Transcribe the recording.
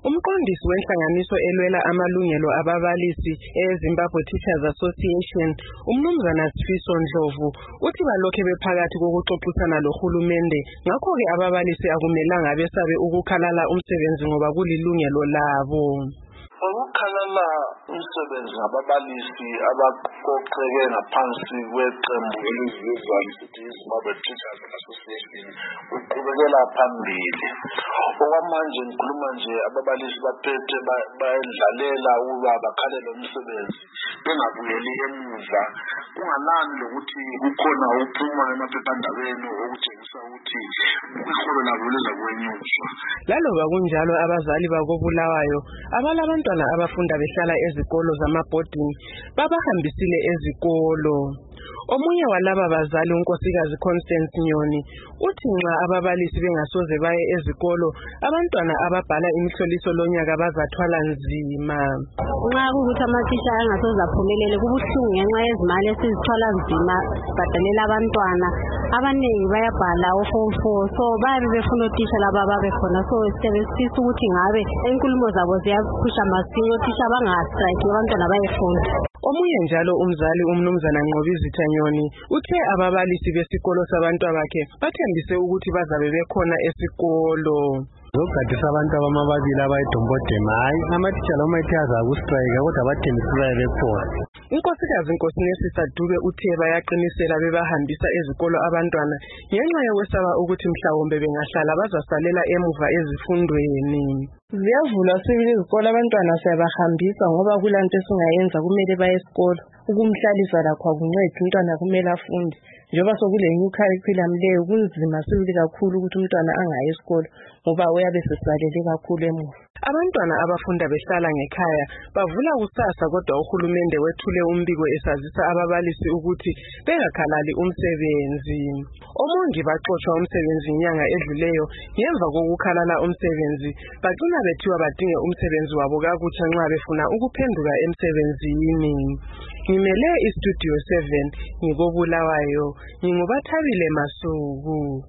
Umqondisi wenhlanganiso elwela amalungelo ababalisi eZimbabwe Teachers Association, uMnumzana Sifiso Ndlovu, uthi balokhe bephakathi kokuxoxisana lohulumende, ngakho-ke ababalisi akumelanga besabe ukukhalala umsebenzi ngoba kulilungelo labo. Ukukhalala umsebenzi ngababalisi abaqoqeke ngaphansi kweqembu elizizwayo sithi iZimbabwe Teachers Association uqhubekela phambili. Okwamanje ngikhuluma nje ababalisi baphethe bayendlalela ukuba bakhalele umsebenzi bengabuyeli emuva, kunganani lokuthi kukhona ukuphuma emaphephandabeni okutshengisa ukuthi iholo labo liza kwenyuswa. Laloba kunjalo abazali bakoBulawayo abalabantwana abafunda behlala ezikolo zamabhodini babahambisile ezikolo. Omunye walaba bazali, unkosikazi Constance Nyoni, uthi nxa ababalisi bengasoze baye ezikolo, abantwana ababhala imihloliso lonyaka bazathwala nzima. Nxa kukuthi amathisha angasoze aphumelele kubuhlungu ngenxa yezimali esizithwala nzima badalela abantwana. Abanengi bayabhala u-Form 4, so bayabe befuna othisha laba ababe khona, so sifisa ukuthi ngabe inkulumo zabo ziyaphusha masinya othisha bangastrike abantwana bayefunda. Omunye njalo umzali, uMnumzana Nqobizitha Nyoni, uthe ababalisi besikolo sabantwabakhe bathembise ukuthi bazabe bekhona esikolo. Zokugadisa abantu abamababili abayidombodema, hayi amatitsha loma ethe azakustrike kodwa bathembise baye bekhona. Unkosikazi Nkosinesi Dube uthe bayaqinisela bebahambisa ezikolo abantwana ngenxa yokwesaba ukuthi mhlawumbe bengahlala bazasalela emuva ezifundweni. Ziyavulwa sibili izikolo, abantwana siyabahambisa ngoba kulanto esingayenza, kumele baye esikolo. Ukumhlalisa lakho akuncedi, umntwana kumele afunde. Njengoba sokule new curriculum leyo, kunzima sibili kakhulu ukuthi umntwana angayi esikolo ngoba uyabe sesalele kakhulu emuva. Abantwana abafunda behlala ngekhaya bavula kusasa, kodwa uhulumende wethule umbiko esazisa ababalisi ukuthi bengakhalali umsebenzi. Omongi baxoshwa umsebenzi inyanga edluleyo ngemva kokukhalala umsebenzi, bagcina bethiwa badinge umsebenzi wabo kakutsha nxa befuna ukuphenduka emsebenzini. Ngimele iStudio 7 ngikoBulawayo, nginguBathabile Masuku.